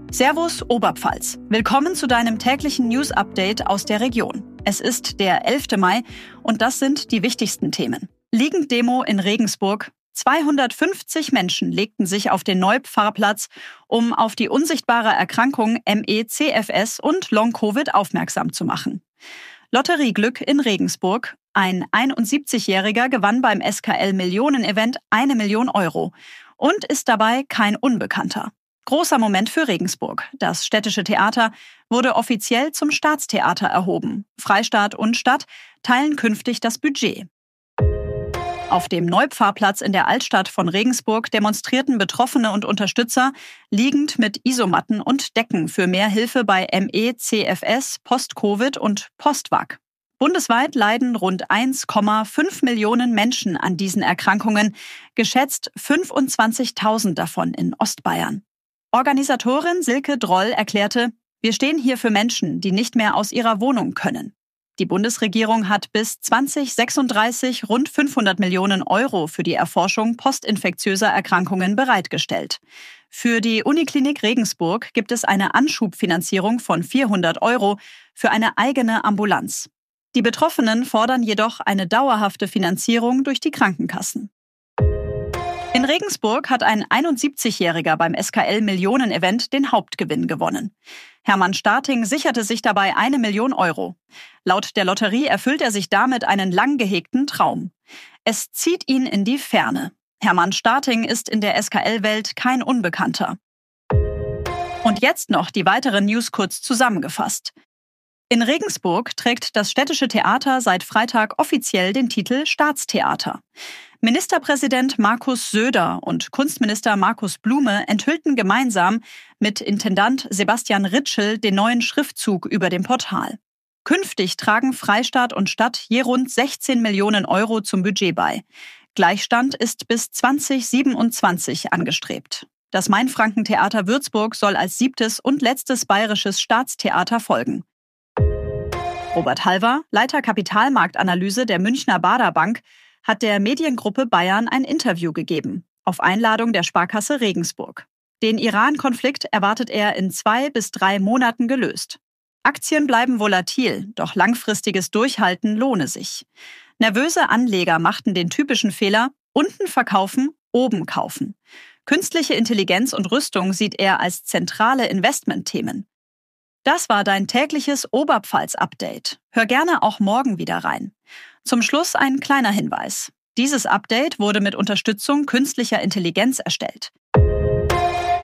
Servus Oberpfalz. Willkommen zu deinem täglichen News-Update aus der Region. Es ist der 11. Mai und das sind die wichtigsten Themen. Liegenddemo in Regensburg. 250 Menschen legten sich auf den Neupfarrplatz, um auf die unsichtbare Erkrankung ME/CFS und Long-Covid aufmerksam zu machen. Lotterieglück in Regensburg. Ein 71-Jähriger gewann beim SKL-Millionen-Event 1 Million Euro und ist dabei kein Unbekannter. Großer Moment für Regensburg. Das städtische Theater wurde offiziell zum Staatstheater erhoben. Freistaat und Stadt teilen künftig das Budget. Auf dem Neupfarrplatz in der Altstadt von Regensburg demonstrierten Betroffene und Unterstützer liegend mit Isomatten und Decken für mehr Hilfe bei ME/CFS, Post-Covid und Post-Vac. Bundesweit leiden rund 1,5 Millionen Menschen an diesen Erkrankungen, geschätzt 25.000 davon in Ostbayern. Organisatorin Silke Droll erklärte, wir stehen hier für Menschen, die nicht mehr aus ihrer Wohnung können. Die Bundesregierung hat bis 2036 rund 500 Millionen Euro für die Erforschung postinfektiöser Erkrankungen bereitgestellt. Für die Uniklinik Regensburg gibt es eine Anschubfinanzierung von 400 Euro für eine eigene Ambulanz. Die Betroffenen fordern jedoch eine dauerhafte Finanzierung durch die Krankenkassen. In Regensburg hat ein 71-Jähriger beim SKL-Millionen-Event den Hauptgewinn gewonnen. Hermann Starting sicherte sich dabei 1 Million Euro. Laut der Lotterie erfüllt er sich damit einen lang gehegten Traum. Es zieht ihn in die Ferne. Hermann Starting ist in der SKL-Welt kein Unbekannter. Und jetzt noch die weiteren News kurz zusammengefasst. In Regensburg trägt das städtische Theater seit Freitag offiziell den Titel Staatstheater. Ministerpräsident Markus Söder und Kunstminister Markus Blume enthüllten gemeinsam mit Intendant Sebastian Ritschl den neuen Schriftzug über dem Portal. Künftig tragen Freistaat und Stadt je rund 16 Millionen Euro zum Budget bei. Gleichstand ist bis 2027 angestrebt. Das Mainfranken-Theater Würzburg soll als 7. und letztes bayerisches Staatstheater folgen. Robert Halver, Leiter Kapitalmarktanalyse der Münchner Bader-Bank, hat der Mediengruppe Bayern ein Interview gegeben, auf Einladung der Sparkasse Regensburg. Den Iran-Konflikt erwartet er in 2 bis 3 Monaten gelöst. Aktien bleiben volatil, doch langfristiges Durchhalten lohne sich. Nervöse Anleger machten den typischen Fehler: unten verkaufen, oben kaufen. Künstliche Intelligenz und Rüstung sieht er als zentrale Investmentthemen. Das war dein tägliches Oberpfalz-Update. Hör gerne auch morgen wieder rein. Zum Schluss ein kleiner Hinweis. Dieses Update wurde mit Unterstützung künstlicher Intelligenz erstellt.